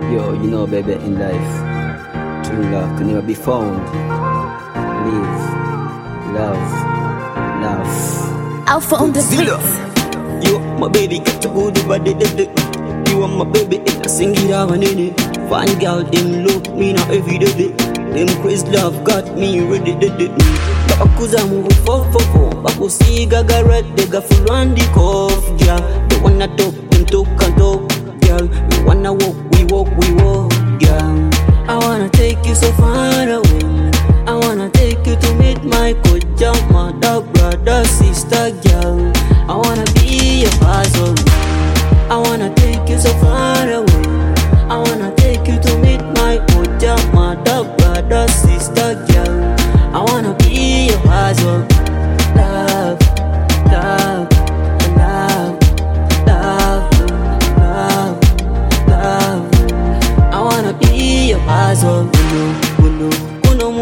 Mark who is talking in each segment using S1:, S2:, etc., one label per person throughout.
S1: Yo, you know, baby, in life, true love can never be found. Live, love, laugh.
S2: Alpha on the
S1: Zilla.
S2: beat.
S1: You my baby, get to go to body. You want my baby, and I sing it out in it. Fine girl, them look me now every day. Them crazy love got me ready. Bakuza move for. Bakusi gaga red, they got full on the cuff, girl. They wanna talk, them talk and talk, girl. We wanna walk, we walk, girl. I wanna take you so far away. I wanna take you to meet my koja, mother, brother, sister, girl. I wanna be your puzzle. I wanna take you so far away. I wanna take you to meet my koja, mother, brother, sister, girl. I wanna be your puzzle. Love, love, love, love, love, love. I wanna be your puzzle. Uno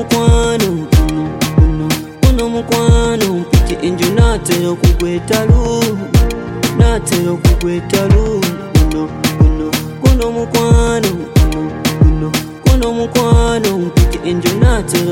S1: mukwano mpiti enju natera kugwetalu kuno mukwano mpiti enju natera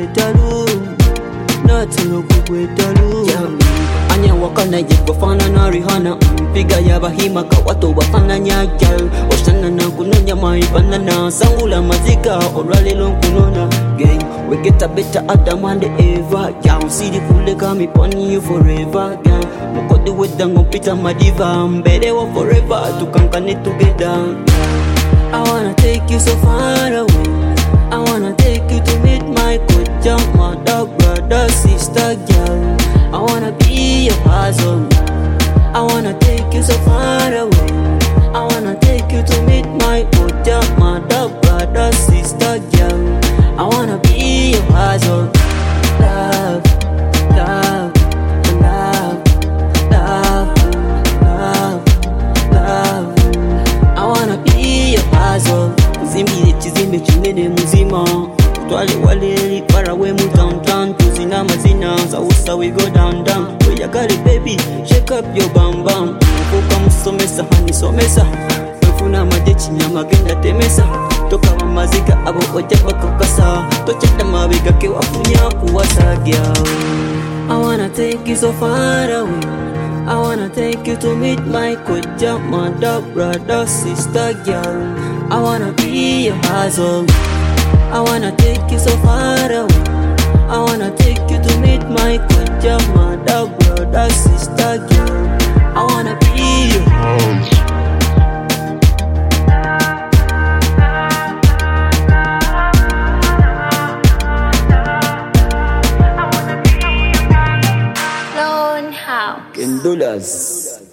S1: kugwetalu anya wakana yegwafana na Rihanna mpiga ya bahima kawato wafananya gal oshana na kunonya maibanana sangula mazika oralelo kunona gang we get a better Adam and Eva girl see the kule kami pony you forever girl mukodi wedango pita madiva mbele wa forever tukankane together. I wanna take you so far away. I wanna take you to meet my koja, mother, brother, sister, girl. I wanna be your puzzle. I wanna take you so far away. I wanna take you to meet my koja, mother, brother, sister, girl. I wanna be your puzzle. Love, love, love, love, love, love. I wanna be your puzzle. Zimbire chizimbe chinene muzima. Twale waleli para we mu downtown. Tuzina mazina sausa we go down. We ya got it baby, shake up your bam bam. Kuka musomesa hani somesa. Wefuna majechi nyama genda temesa. Toka mamazika abo oja bakakasa. Tocheta mabega ke wafunya kuwasa girl. I wanna take you so far away. I wanna take you to meet my koja, mother, brother, sister, girl. I wanna be your puzzle. I wanna take you so far away. I wanna take you to meet my koja, mother, brother, sister, girl. I wanna be your house.
S2: Lone House.
S1: $10.